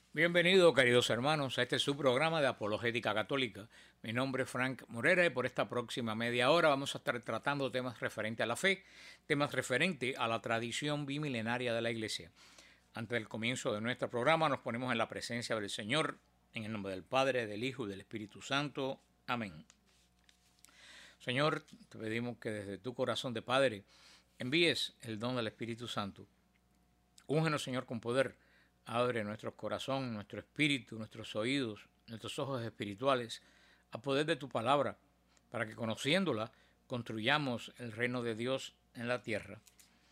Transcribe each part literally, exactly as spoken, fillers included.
Bienvenidos, queridos hermanos, a este su programa de Apologética Católica. Mi nombre es Frank Morera y por esta próxima media hora vamos a estar tratando temas referentes a la fe, temas referentes a la tradición bimilenaria de la Iglesia. Antes del comienzo de nuestro programa nos ponemos en la presencia del Señor, en el nombre del Padre, del Hijo y del Espíritu Santo. Amén. Señor, te pedimos que desde tu corazón de Padre envíes el don del Espíritu Santo. Úngenos, Señor, con poder. Abre nuestro corazón, nuestro espíritu, nuestros oídos, nuestros ojos espirituales a poder de tu palabra, para que conociéndola construyamos el reino de Dios en la tierra.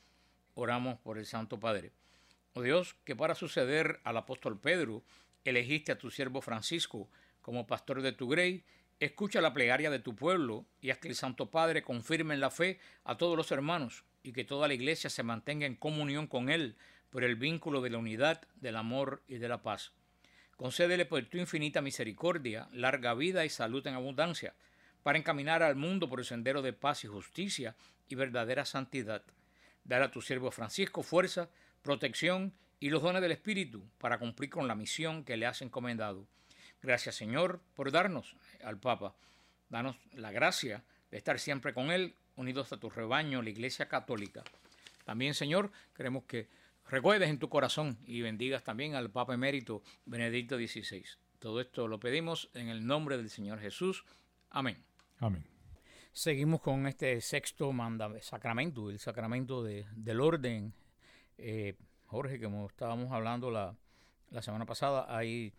Oramos por el Santo Padre. Oh Dios, que para suceder al apóstol Pedro elegiste a tu siervo Francisco como pastor de tu grey, escucha la plegaria de tu pueblo y haz que el Santo Padre confirme en la fe a todos los hermanos y que toda la Iglesia se mantenga en comunión con él por el vínculo de la unidad, del amor y de la paz. Concédele por tu infinita misericordia larga vida y salud en abundancia, para encaminar al mundo por el sendero de paz y justicia y verdadera santidad. Dar a tu siervo Francisco fuerza, protección y los dones del Espíritu para cumplir con la misión que le has encomendado. Gracias, Señor, por darnos al Papa. Danos la gracia de estar siempre con él, unidos a tu rebaño, la Iglesia Católica. También, Señor, queremos que recuerdes en tu corazón y bendigas también al Papa Emérito Benedicto dieciséis. Todo esto lo pedimos en el nombre del Señor Jesús. Amén. Amén. Seguimos con este sexto manda, sacramento, el sacramento de, del orden. Eh, Jorge, como estábamos hablando la, la semana pasada, hay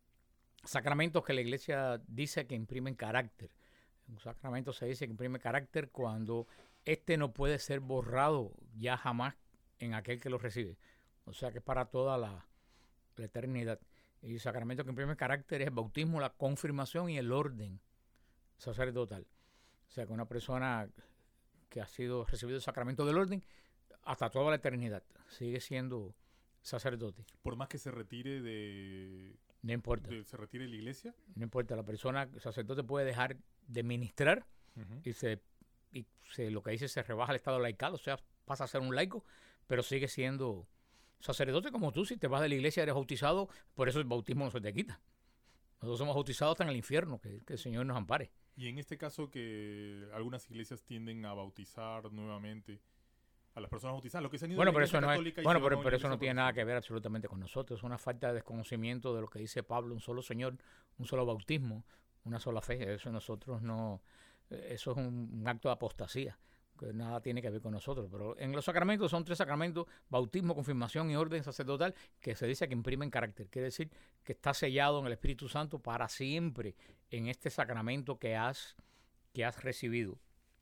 sacramentos que la Iglesia dice que imprimen carácter. Un sacramento se dice que imprime carácter cuando este no puede ser borrado ya jamás en aquel que lo recibe. O sea que es para toda la, la eternidad. Y el sacramento que imprime carácter es el bautismo, la confirmación y el orden sacerdotal. O sea que una persona que ha sido recibido el sacramento del orden hasta toda la eternidad sigue siendo sacerdote. Por más que se retire de... No importa. de- ¿Se retire de la iglesia? No importa. La persona, el sacerdote puede dejar de ministrar Uh-huh. y se y se, lo que dice se rebaja el estado laical, o sea, pasa a ser un laico, pero sigue siendo sacerdote como tú. Si te vas de la iglesia eres bautizado, por eso el bautismo no se te quita. Nosotros somos bautizados hasta en el infierno, que, que el Señor nos ampare. Y en este caso que algunas iglesias tienden a bautizar nuevamente a las personas bautizadas, lo que se han ido Bueno, de la pero iglesia eso no es, católica y bueno, se pero, van a una pero eso no iglesia tiene nada protestante. que ver absolutamente con nosotros. Es una falta de desconocimiento de lo que dice Pablo, un solo Señor, un solo bautismo, una sola fe. Eso nosotros no, eso es un, un acto de apostasía, que nada tiene que ver con nosotros. Pero en los sacramentos son tres sacramentos: bautismo, confirmación y orden sacerdotal, que se dice que imprimen carácter. Quiere decir que está sellado en el Espíritu Santo para siempre en este sacramento que has, que has recibido.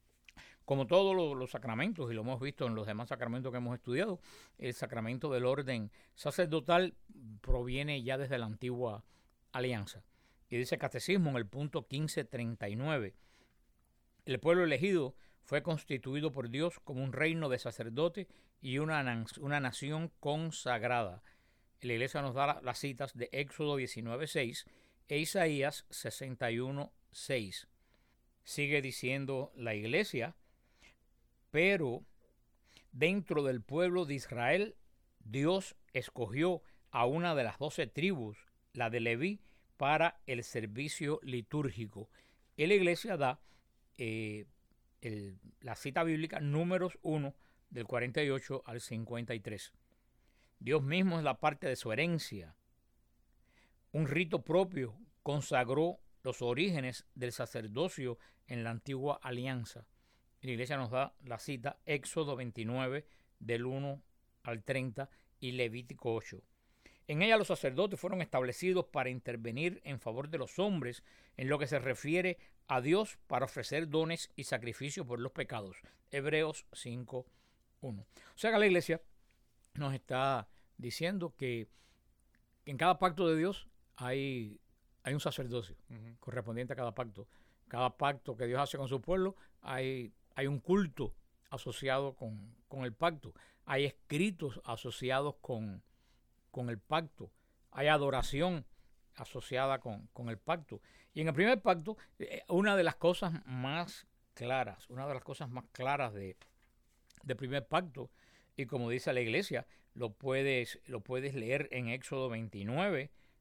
Como todos los, los sacramentos, y lo hemos visto en los demás sacramentos que hemos estudiado, el sacramento del orden sacerdotal proviene ya desde la antigua alianza. Y dice el Catecismo en el punto quince treinta y nueve: el pueblo elegido fue constituido por Dios como un reino de sacerdotes y una, una nación consagrada. La Iglesia nos da las citas de Éxodo diecinueve seis e Isaías sesenta y uno seis. Sigue diciendo la Iglesia: pero dentro del pueblo de Israel, Dios escogió a una de las doce tribus, la de Leví, para el servicio litúrgico. Y la Iglesia da eh, el, la cita bíblica Números uno, del cuarenta y ocho al cincuenta y tres. Dios mismo es la parte de su herencia. Un rito propio consagró los orígenes del sacerdocio en la antigua alianza. La Iglesia nos da la cita Éxodo veintinueve, del uno al treinta, y Levítico ocho. En ella los sacerdotes fueron establecidos para intervenir en favor de los hombres en lo que se refiere a Dios para ofrecer dones y sacrificios por los pecados. Hebreos cinco uno. O sea que la Iglesia nos está diciendo que en cada pacto de Dios hay, hay un sacerdocio Uh-huh. correspondiente a cada pacto. Cada pacto que Dios hace con su pueblo, hay, hay un culto asociado con, con el pacto. Hay escritos asociados con, con el pacto. Hay adoración asociada con, con el pacto. Y en el primer pacto, eh, una de las cosas más claras, una de las cosas más claras de, del primer pacto, y como dice la Iglesia, lo puedes, lo puedes leer en Éxodo veintinueve,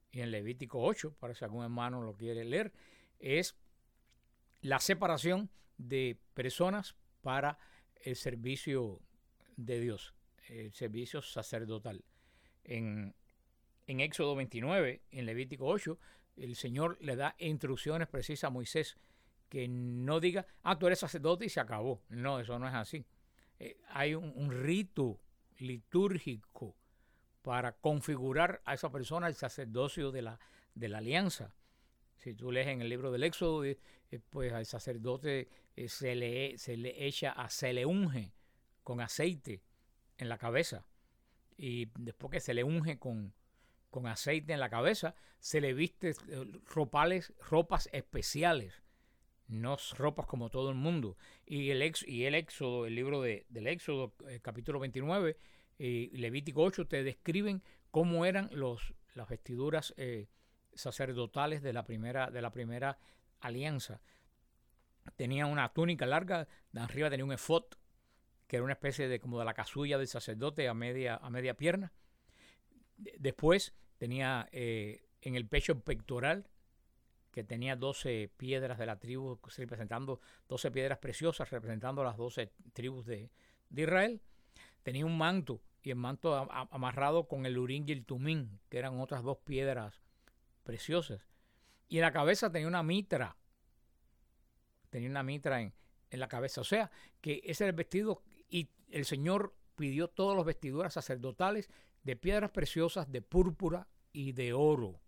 y en Levítico ocho, para si algún hermano lo quiere leer, es la separación de personas para el servicio de Dios, el servicio sacerdotal. En, en Éxodo veintinueve, en Levítico ocho, el Señor le da instrucciones precisas a Moisés, que no diga, ah, tú eres sacerdote y se acabó. No, eso no es así. Eh, hay un, un rito litúrgico para configurar a esa persona el sacerdocio de la, de la alianza. Si tú lees en el libro del Éxodo, eh, pues al sacerdote eh, se, le, se le echa, a, se le unge con aceite en la cabeza. Y después que se le unge con, con aceite en la cabeza, se le viste ropales, ropas especiales, no ropas como todo el mundo. Y el, ex, y el Éxodo, el libro de, del Éxodo, eh, capítulo veintinueve, y eh, Levítico ocho, te describen cómo eran los, las vestiduras eh, sacerdotales de la primera, de la primera alianza. Tenía una túnica larga, de arriba tenía un efod, que era una especie de como de la casulla del sacerdote a media, a media pierna. Después tenía eh, en el pecho pectoral, que tenía doce piedras de la tribu, representando doce piedras preciosas, representando las doce tribus de, de Israel. Tenía un manto, y el manto a, a, amarrado con el urín y el tumín, que eran otras dos piedras preciosas. Y en la cabeza tenía una mitra, tenía una mitra en, en la cabeza. O sea, que ese era el vestido, y el Señor pidió todas las vestiduras sacerdotales de piedras preciosas, de púrpura y de oro.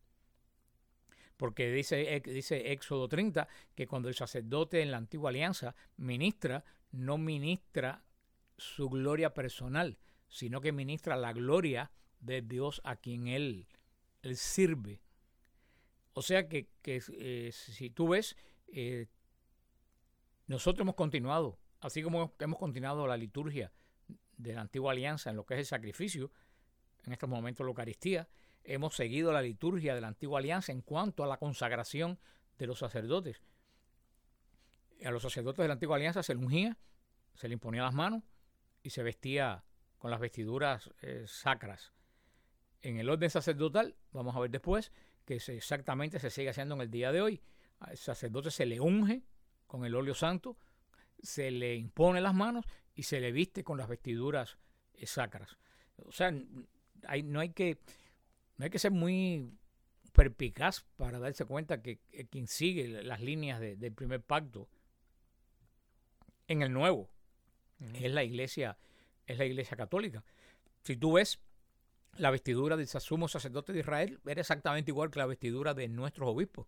Porque dice, dice Éxodo treinta que cuando el sacerdote en la antigua alianza ministra, no ministra su gloria personal, sino que ministra la gloria de Dios a quien él, él sirve. O sea que, que eh, si tú ves, eh, nosotros hemos continuado, así como hemos continuado la liturgia de la antigua alianza en lo que es el sacrificio, en estos momentos la Eucaristía, hemos seguido la liturgia de la antigua alianza en cuanto a la consagración de los sacerdotes. A los sacerdotes de la antigua alianza se le ungía, se le imponía las manos y se vestía con las vestiduras eh, sacras. En el orden sacerdotal, vamos a ver después, que se, exactamente se sigue haciendo en el día de hoy. Al sacerdote se le unge con el óleo santo, se le impone las manos y se le viste con las vestiduras eh, sacras. O sea, hay, no hay que... No hay que ser muy perspicaz para darse cuenta que, que quien sigue las líneas de, del primer pacto en el nuevo uh-huh. es la iglesia, es la iglesia católica. Si tú ves la vestidura del sumo sacerdote de Israel, era exactamente igual que la vestidura de nuestros obispos.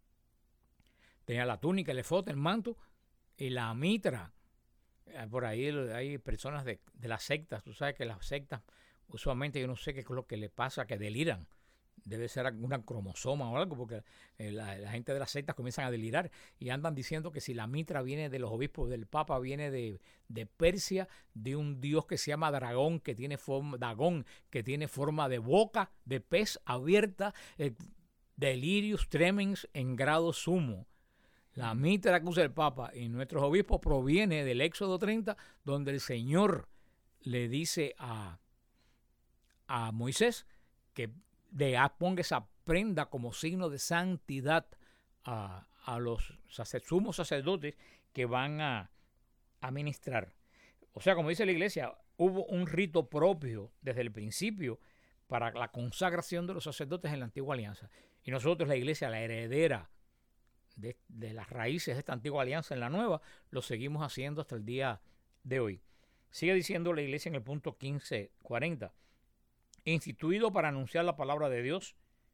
Tenía la túnica, el efod, el manto y la mitra. Por ahí hay personas de, de las sectas, tú sabes que las sectas usualmente yo no sé qué es lo que le pasa, que deliran. Debe ser alguna cromosoma o algo, porque eh, la, la gente de las sectas comienzan a delirar y andan diciendo que si la mitra viene de los obispos, del Papa viene de, de Persia, de un dios que se llama Dragón, que tiene forma, Dagón, que tiene forma de boca, de pez abierta, eh, delirius tremens en grado sumo. La mitra que usa el Papa y nuestros obispos proviene del Éxodo treinta, donde el Señor le dice a a Moisés que de, ponga esa prenda como signo de santidad a, a los sacer, sumos sacerdotes que van a, a ministrar. O sea, como dice la iglesia, hubo un rito propio desde el principio para la consagración de los sacerdotes en la antigua alianza. Y nosotros, la iglesia, la heredera de, de las raíces de esta antigua alianza en la nueva, lo seguimos haciendo hasta el día de hoy. Sigue diciendo la iglesia en el punto quince cuarenta. Instituido para anunciar la palabra de Dios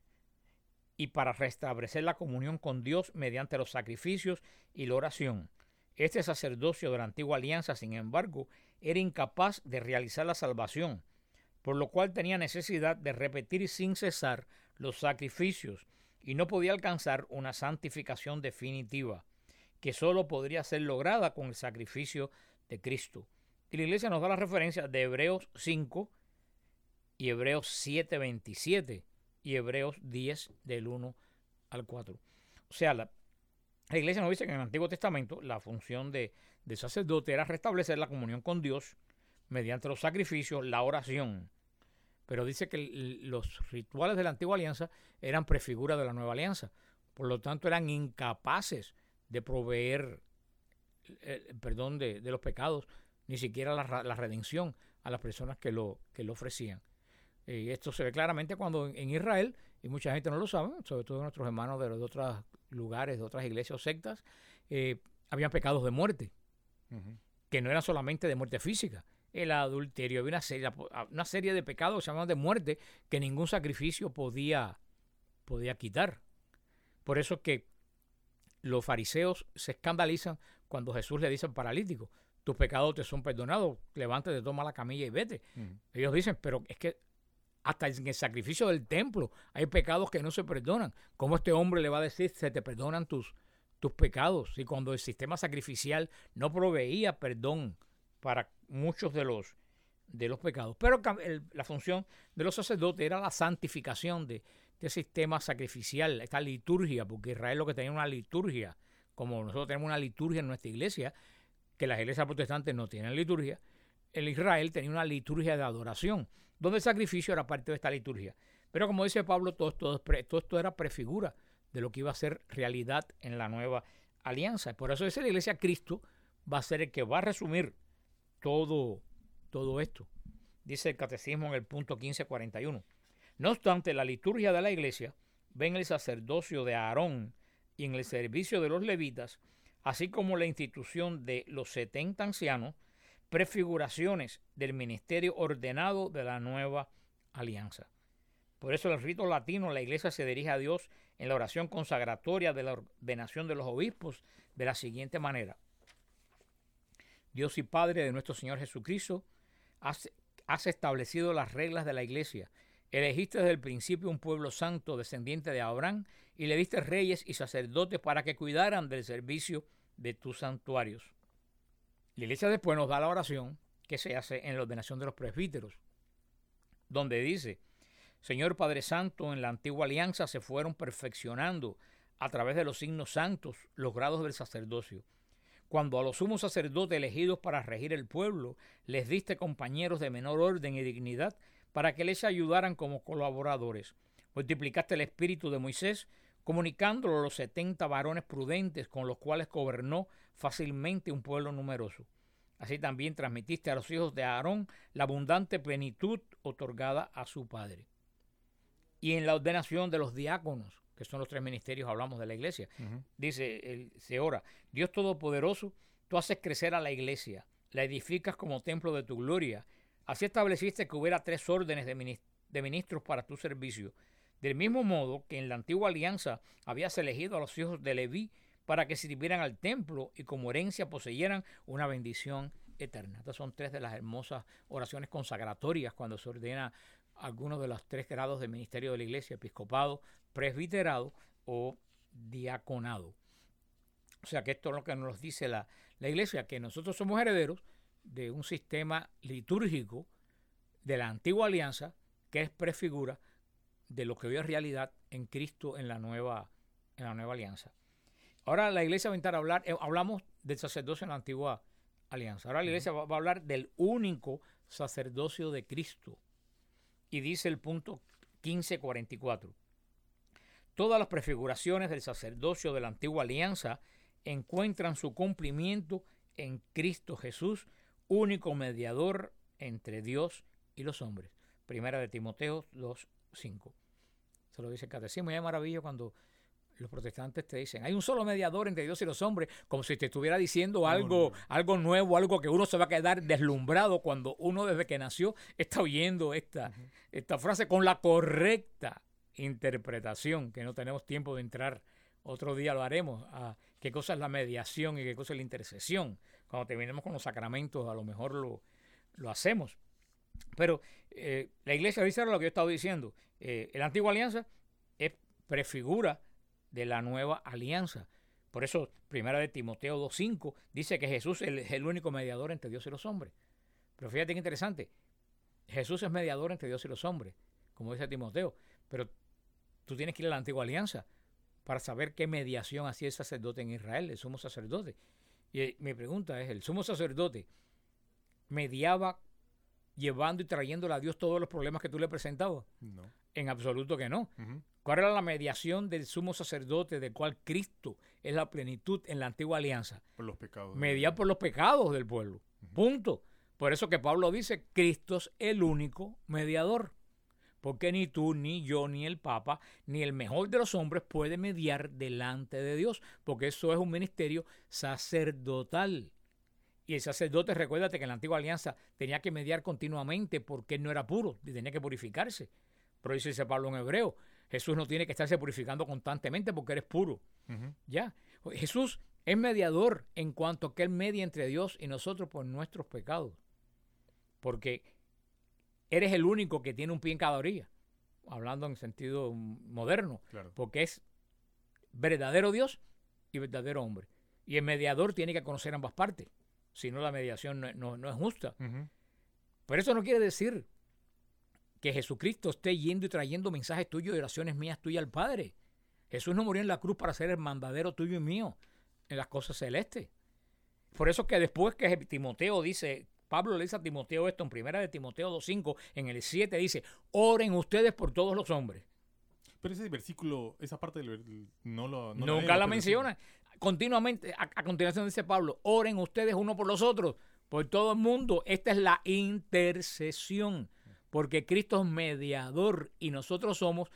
y para restablecer la comunión con Dios mediante los sacrificios y la oración. Este sacerdocio de la antigua alianza, sin embargo, era incapaz de realizar la salvación, por lo cual tenía necesidad de repetir sin cesar los sacrificios y no podía alcanzar una santificación definitiva, que solo podría ser lograda con el sacrificio de Cristo. Y la iglesia nos da la referencia de Hebreos cinco, y Hebreos siete veintisiete y Hebreos diez del uno al cuatro. O sea, la, la iglesia nos dice que en el Antiguo Testamento la función de, de sacerdote era restablecer la comunión con Dios mediante los sacrificios, la oración. pero dice que el, los rituales de la antigua alianza eran prefiguras de la nueva alianza. Por lo tanto, eran incapaces de proveer el, el perdón de, de los pecados, ni siquiera la, la redención a las personas que lo, que lo ofrecían. Y esto se ve claramente cuando en, en Israel, y mucha gente no lo sabe, sobre todo nuestros hermanos de, de otros lugares, de otras iglesias o sectas, eh, habían pecados de muerte, uh-huh. que no eran solamente de muerte física. El adulterio, había una serie, una serie de pecados llamados de muerte que ningún sacrificio podía, podía quitar. Por eso es que los fariseos se escandalizan cuando Jesús le dice al paralítico, tus pecados te son perdonados, levántate, toma la camilla y vete. Uh-huh. Ellos dicen, pero es que hasta en el sacrificio del templo hay pecados que no se perdonan. ¿Cómo este hombre le va a decir, se te perdonan tus, tus pecados? Y cuando el sistema sacrificial no proveía perdón para muchos de los, de los pecados. Pero el, la función de los sacerdotes era la santificación de este sistema sacrificial, esta liturgia, porque Israel lo que tenía una liturgia, como nosotros tenemos una liturgia en nuestra iglesia, que las iglesias protestantes no tienen liturgia. El Israel tenía una liturgia de adoración, donde el sacrificio era parte de esta liturgia. Pero como dice Pablo, todo, todo, todo esto era prefigura de lo que iba a ser realidad en la nueva alianza. Por eso dice la iglesia, Cristo va a ser el que va a resumir todo, todo esto. Dice el catecismo en el punto quince cuarenta y uno. No obstante, la liturgia de la iglesia ve en el sacerdocio de Aarón y en el servicio de los levitas, así como la institución de los setenta ancianos, prefiguraciones del ministerio ordenado de la nueva alianza. Por eso el rito latino, la iglesia se dirige a Dios en la oración consagratoria de la ordenación de los obispos de la siguiente manera. Dios y Padre de nuestro Señor Jesucristo, has, has establecido las reglas de la iglesia. Elegiste desde el principio un pueblo santo descendiente de Abraham y le diste reyes y sacerdotes para que cuidaran del servicio de tus santuarios. La iglesia después nos da la oración que se hace en la ordenación de los presbíteros, donde dice, Señor Padre Santo, en la antigua alianza se fueron perfeccionando a través de los signos santos los grados del sacerdocio. Cuando a los sumos sacerdotes elegidos para regir el pueblo les diste compañeros de menor orden y dignidad para que les ayudaran como colaboradores. Multiplicaste el espíritu de Moisés, comunicándolo a los setenta varones prudentes con los cuales gobernó fácilmente un pueblo numeroso. Así también transmitiste a los hijos de Aarón la abundante plenitud otorgada a su padre. Y en la ordenación de los diáconos, que son los tres ministerios, hablamos de la iglesia, uh-huh. dice, el, se ora, Dios Todopoderoso, tú haces crecer a la iglesia, la edificas como templo de tu gloria. Así estableciste que hubiera tres órdenes de, minist- de ministros para tu servicio. Del mismo modo que en la antigua alianza habías elegido a los hijos de Leví para que sirvieran al templo y como herencia poseyeran una bendición eterna. Estas son tres de las hermosas oraciones consagratorias cuando se ordena algunos de los tres grados del ministerio de la iglesia, episcopado, presbiterado o diaconado. O sea que esto es lo que nos dice la, la iglesia, que nosotros somos herederos de un sistema litúrgico de la antigua alianza que es prefigura de lo que hoy es realidad en Cristo en la nueva, en la nueva alianza. Ahora la iglesia va a intentar hablar, eh, hablamos del sacerdocio en la antigua alianza. Ahora la iglesia va, va a hablar del único sacerdocio de Cristo. Y dice el punto quince cuarenta y cuatro. Todas las prefiguraciones del sacerdocio de la antigua alianza encuentran su cumplimiento en Cristo Jesús, único mediador entre Dios y los hombres. Primera de Timoteo dos cinco. Se lo dice el catecismo. Y es maravilla cuando los protestantes te dicen, hay un solo mediador entre Dios y los hombres, como si te estuviera diciendo algo, no, no. algo nuevo, algo que uno se va a quedar deslumbrado cuando uno desde que nació está oyendo esta, uh-huh. esta frase con la correcta interpretación, que no tenemos tiempo de entrar, otro día lo haremos, a qué cosa es la mediación y qué cosa es la intercesión. Cuando terminemos con los sacramentos a lo mejor lo, lo hacemos. Pero eh, la iglesia dice lo que yo he estado diciendo. Eh, la antigua alianza es prefigura de la nueva alianza. Por eso, primera de Timoteo dos cinco dice que Jesús es el único mediador entre Dios y los hombres. Pero fíjate qué interesante. Jesús es mediador entre Dios y los hombres, como dice Timoteo. Pero tú tienes que ir a la antigua alianza para saber qué mediación hacía el sacerdote en Israel, el sumo sacerdote. Y mi pregunta es, ¿el sumo sacerdote mediaba llevando y trayéndole a Dios todos los problemas que tú le presentabas? No. En absoluto que no. Ujú. ¿Cuál era la mediación del sumo sacerdote, del cual Cristo es la plenitud en la antigua alianza? Por los pecados. Mediar por los pecados del pueblo. Ujú. Punto. Por eso que Pablo dice, Cristo es el único mediador. Porque ni tú, ni yo, ni el Papa, ni el mejor de los hombres puede mediar delante de Dios. Porque eso es un ministerio sacerdotal. Y el sacerdote, recuérdate que en la antigua alianza tenía que mediar continuamente porque él no era puro y tenía que purificarse. Pero dice Pablo en Hebreo, Jesús no tiene que estarse purificando constantemente porque eres puro. Ujú. ¿Ya? Jesús es mediador en cuanto que él media entre Dios y nosotros por nuestros pecados. Porque eres el único que tiene un pie en cada orilla, hablando en sentido moderno, Claro. porque es verdadero Dios y verdadero hombre. Y el mediador tiene que conocer ambas partes, si no la mediación no, no, no es justa. Ujú. Pero eso no quiere decir que Jesucristo esté yendo y trayendo mensajes tuyos y oraciones mías tuyas al Padre. Jesús no murió en la cruz para ser el mandadero tuyo y mío en las cosas celestes. Por eso que después que Timoteo dice, Pablo le dice a Timoteo esto en primera de Timoteo dos cinco, en el siete dice, oren ustedes por todos los hombres. Pero ese versículo, esa parte del ver- no lo no Nunca leen, la pero menciona. Continuamente, a, a continuación dice Pablo, oren ustedes uno por los otros, por todo el mundo. Esta es la intercesión, porque Cristo es mediador y nosotros somos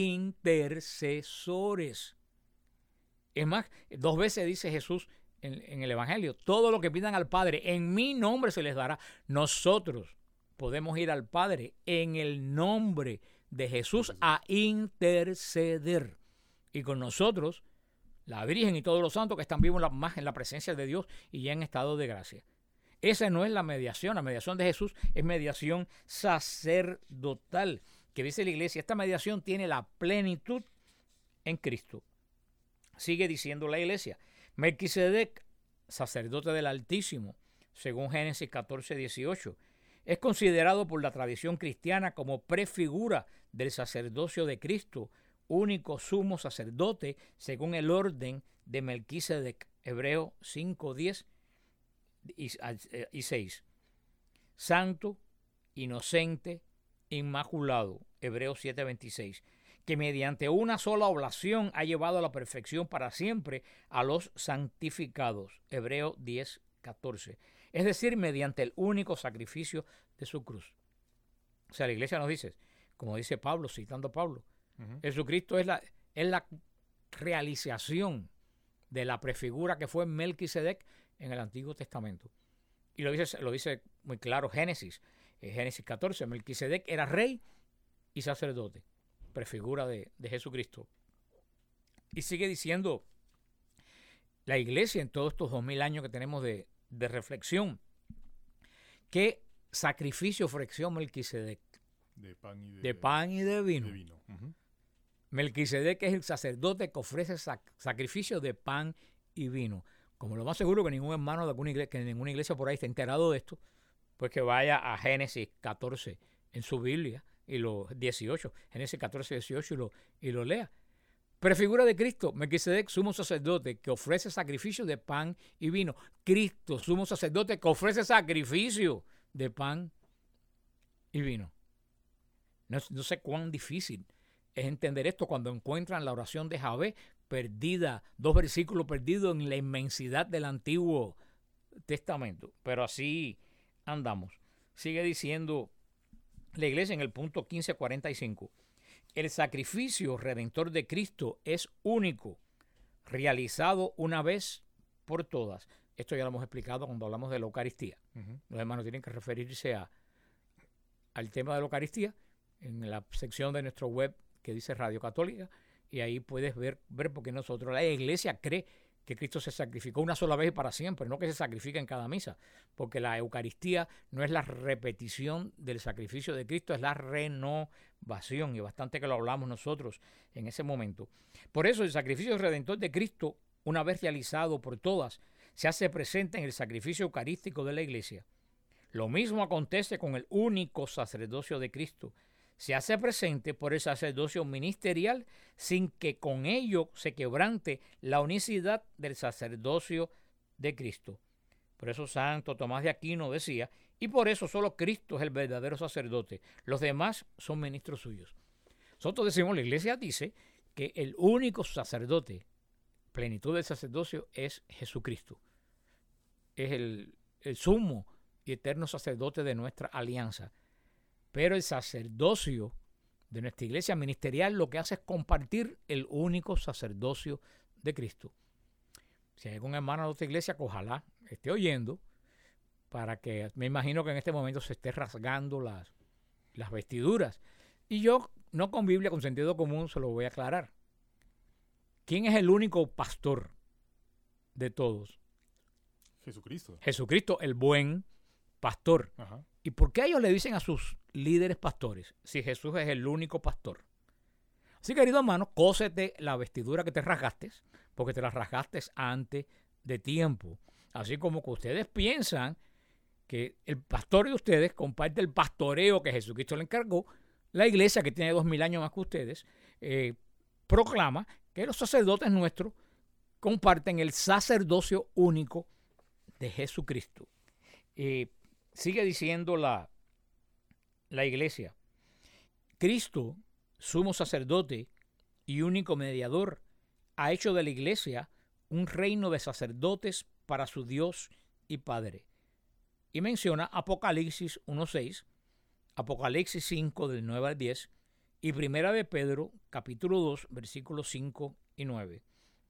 intercesores. Es más, dos veces dice Jesús en, en el Evangelio, todo lo que pidan al Padre en mi nombre se les dará. Nosotros podemos ir al Padre en el nombre de Jesús a interceder. Y con nosotros, la Virgen y todos los santos que están vivos en la, más en la presencia de Dios y ya en estado de gracia. Esa no es la mediación. La mediación de Jesús es mediación sacerdotal, que dice la iglesia, esta mediación tiene la plenitud en Cristo. Sigue diciendo la iglesia, Melquisedec, sacerdote del Altísimo, según Génesis catorce dieciocho, es considerado por la tradición cristiana como prefigura del sacerdocio de Cristo, único sumo sacerdote según el orden de Melquisedec, Hebreo cinco diez y seis. Santo, inocente, inmaculado, Hebreo siete veintiséis, que mediante una sola oblación ha llevado a la perfección para siempre a los santificados, Hebreo diez catorce. Es decir, mediante el único sacrificio de su cruz. O sea, la iglesia nos dice, como dice Pablo, citando a Pablo, Ujú. Jesucristo es la, es la realización de la prefigura que fue Melquisedec en el Antiguo Testamento. Y lo dice, lo dice muy claro Génesis, eh, Génesis catorce, Melquisedec era rey y sacerdote, prefigura de, de Jesucristo. Y sigue diciendo la iglesia en todos estos dos mil años que tenemos de, de reflexión, ¿qué sacrificio ofreció Melquisedec? De pan y de, De pan y de vino. de vino. Ujú. Melquisedec es el sacerdote que ofrece sac- sacrificio de pan y vino. Como lo más seguro que ningún hermano de alguna iglesia, que ninguna iglesia por ahí esté enterado de esto, pues que vaya a Génesis catorce en su Biblia y lo dieciocho, Génesis catorce, dieciocho y lo, y lo lea. Prefigura de Cristo, Melquisedec, sumo sacerdote que ofrece sacrificio de pan y vino. Cristo, sumo sacerdote que ofrece sacrificio de pan y vino. No, no sé cuán difícil es entender esto cuando encuentran la oración de Javé perdida, dos versículos perdidos en la inmensidad del Antiguo Testamento. Pero así andamos. Sigue diciendo la iglesia en el punto quince cuarenta y cinco. El sacrificio redentor de Cristo es único, realizado una vez por todas. Esto ya lo hemos explicado cuando hablamos de la Eucaristía. Ujú. Los hermanos tienen que referirse a, al tema de la Eucaristía en la sección de nuestro web que dice Radio Católica, y ahí puedes ver, ver porque nosotros, la iglesia cree que Cristo se sacrificó una sola vez y para siempre, no que se sacrifica en cada misa, porque la Eucaristía no es la repetición del sacrificio de Cristo, es la renovación, y bastante que lo hablamos nosotros en ese momento. Por eso el sacrificio redentor de Cristo, una vez realizado por todas, se hace presente en el sacrificio eucarístico de la iglesia. Lo mismo acontece con el único sacerdocio de Cristo. Se hace presente por el sacerdocio ministerial sin que con ello se quebrante la unicidad del sacerdocio de Cristo. Por eso Santo Tomás de Aquino decía, Y por eso solo Cristo es el verdadero sacerdote. Los demás son ministros suyos. Nosotros decimos, la iglesia dice que el único sacerdote, plenitud del sacerdocio, es Jesucristo. Es el, el sumo y eterno sacerdote de nuestra alianza. Pero el sacerdocio de nuestra iglesia ministerial lo que hace es compartir el único sacerdocio de Cristo. Si hay algún hermano de otra iglesia que ojalá esté oyendo, para que, me imagino que en este momento se esté rasgando las, las vestiduras. Y yo, no con Biblia, con sentido común, se lo voy a aclarar. ¿Quién es el único pastor de todos? Jesucristo. Jesucristo, el buen pastor. Ajá. ¿Y por qué ellos le dicen a sus líderes pastores si Jesús es el único pastor? Así, querido hermano, cósete la vestidura que te rasgaste, porque te la rasgaste antes de tiempo. Así como que ustedes piensan que el pastor de ustedes comparte el pastoreo que Jesucristo le encargó, la iglesia, que tiene dos mil años más que ustedes, eh, proclama que los sacerdotes nuestros comparten el sacerdocio único de Jesucristo. Eh, sigue diciendo la, la iglesia: Cristo, sumo sacerdote y único mediador, ha hecho de la iglesia un reino de sacerdotes para su Dios y Padre. Y menciona Apocalipsis uno seis, Apocalipsis cinco del nueve al diez y Primera de Pedro capítulo dos versículos cinco y nueve.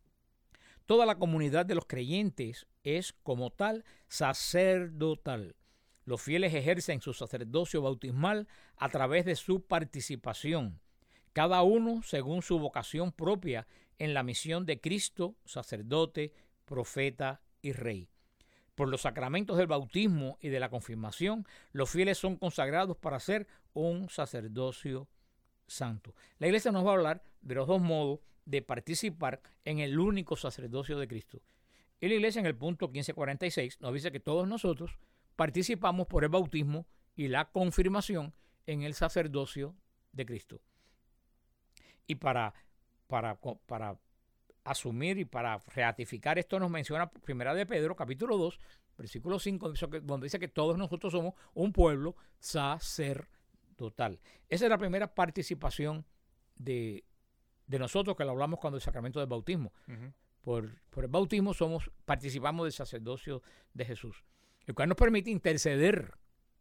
Toda la comunidad de los creyentes es como tal sacerdotal. Los fieles ejercen su sacerdocio bautismal a través de su participación, cada uno según su vocación propia en la misión de Cristo, sacerdote, profeta y rey. Por los sacramentos del bautismo y de la confirmación, los fieles son consagrados para ser un sacerdocio santo. La iglesia nos va a hablar de los dos modos de participar en el único sacerdocio de Cristo. Y la iglesia, en el punto quince cuarenta y seis, nos dice que todos nosotros participamos por el bautismo y la confirmación en el sacerdocio de Cristo. Y para, para, para asumir y para ratificar esto, nos menciona Primera de Pedro, capítulo dos, versículo cinco, donde dice que todos nosotros somos un pueblo sacerdotal. Esa es la primera participación de, de nosotros, que lo hablamos cuando el sacramento del bautismo. Uh-huh. Por, por el bautismo somos, participamos del sacerdocio de Jesús, el cual nos permite interceder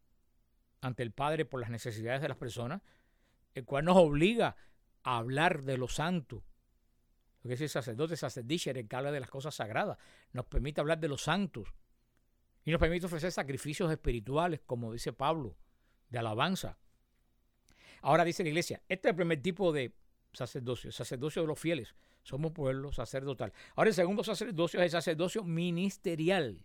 ante el Padre por las necesidades de las personas, el cual nos obliga a hablar de lo santo. Lo que es el sacerdote, sacerdischer, el que habla de las cosas sagradas, nos permite hablar de los santos y nos permite ofrecer sacrificios espirituales, como dice Pablo, de alabanza. Ahora dice la iglesia, este es el primer tipo de sacerdocio, el sacerdocio de los fieles. Somos pueblo sacerdotal. Ahora el segundo sacerdocio es el sacerdocio ministerial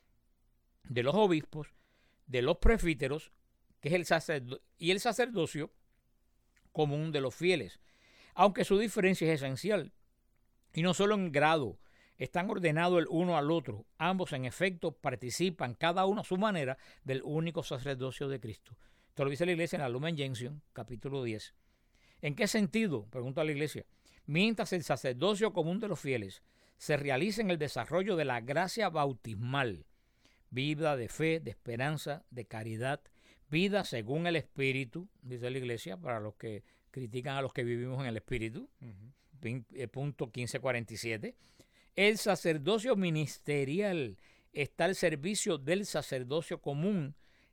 de los obispos, de los presbíteros, que es el sacerdocio, y el sacerdocio común de los fieles, aunque su diferencia es esencial. Y no solo en grado, están ordenados el uno al otro. Ambos, en efecto, participan, cada uno a su manera, del único sacerdocio de Cristo. Esto lo dice la iglesia en la Lumen Gentium, capítulo diez. ¿En qué sentido? Pregunta la iglesia. Mientras el sacerdocio común de los fieles se realiza en el desarrollo de la gracia bautismal, vida de fe, de esperanza, de caridad, vida según el Espíritu, dice la iglesia, para los que critican a los que vivimos en el Espíritu, uh-huh. punto quince cuarenta y siete. El sacerdocio ministerial está al servicio del sacerdocio común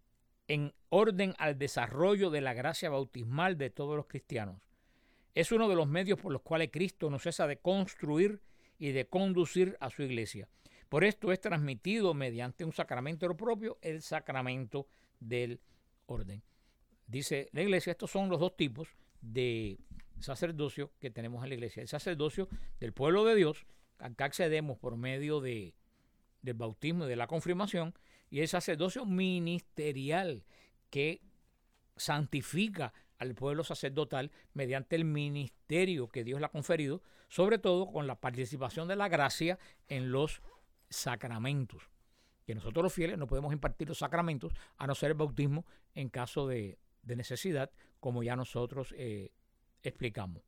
en orden al desarrollo de la gracia bautismal de todos los cristianos. Es uno de los medios por los cuales Cristo no cesa de construir y de conducir a su iglesia. Por esto es transmitido mediante un sacramento propio, el sacramento del orden. Dice la iglesia, estos son los dos tipos de sacerdocio que tenemos en la iglesia. El sacerdocio del pueblo de Dios, al que accedemos por medio de, del bautismo y de la confirmación, y el sacerdocio ministerial, que santifica al pueblo sacerdotal mediante el ministerio que Dios le ha conferido, sobre todo con la participación de la gracia en los sacramentos. Que nosotros los fieles no podemos impartir los sacramentos a no ser el bautismo en caso de, de necesidad, como ya nosotros eh, explicamos.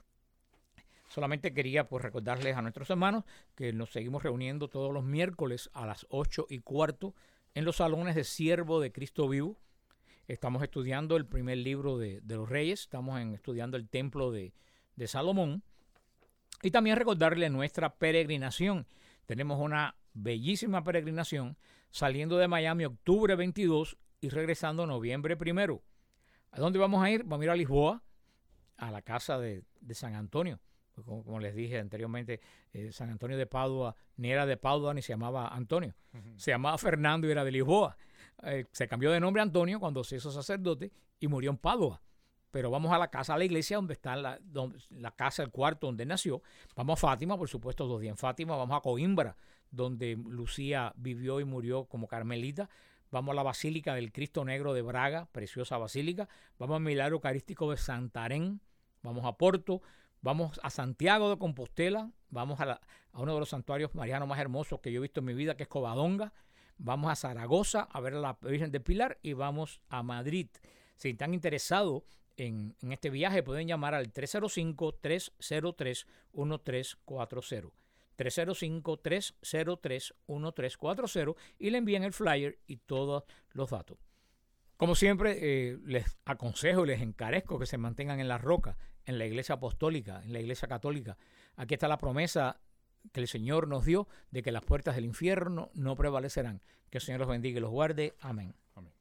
Solamente quería pues recordarles a nuestros hermanos que nos seguimos reuniendo todos los miércoles a las ocho y cuarto en los salones de Siervo de Cristo Vivo. Estamos estudiando el primer libro de, de los Reyes, estamos en, estudiando el templo de, de Salomón. Y también recordarle nuestra peregrinación. Tenemos una bellísima peregrinación saliendo de Miami octubre veintidós y regresando noviembre primero. ¿A dónde vamos a ir? Vamos a ir a Lisboa, a la casa de, de San Antonio. Como, como les dije anteriormente, eh, San Antonio de Padua ni era de Padua ni se llamaba Antonio. Uh-huh. Se llamaba Fernando y era de Lisboa. Eh, se cambió de nombre a Antonio cuando se hizo sacerdote y murió en Padua. Pero vamos a la casa, a la iglesia donde está la, donde, la casa, el cuarto donde nació. Vamos a Fátima, por supuesto, dos días en Fátima. Vamos a Coimbra, donde Lucía vivió y murió como carmelita. Vamos a la Basílica del Cristo Negro de Braga, preciosa basílica. Vamos al Milagro Eucarístico de Santarém. Vamos a Porto. Vamos a Santiago de Compostela. Vamos a, la, a uno de los santuarios marianos más hermosos que yo he visto en mi vida, que es Covadonga. Vamos a Zaragoza a ver a la Virgen del Pilar y vamos a Madrid. Si están interesados En, en este viaje, pueden llamar al tres cero cinco, tres cero tres, uno tres cuatro cero. tres cero cinco, tres cero tres, uno tres cuatro cero y le envían el flyer y todos los datos. Como siempre, eh, les aconsejo y les encarezco que se mantengan en la roca, en la iglesia apostólica, en la iglesia católica. Aquí está la promesa que el Señor nos dio de que las puertas del infierno no prevalecerán. Que el Señor los bendiga y los guarde. Amén. Amén.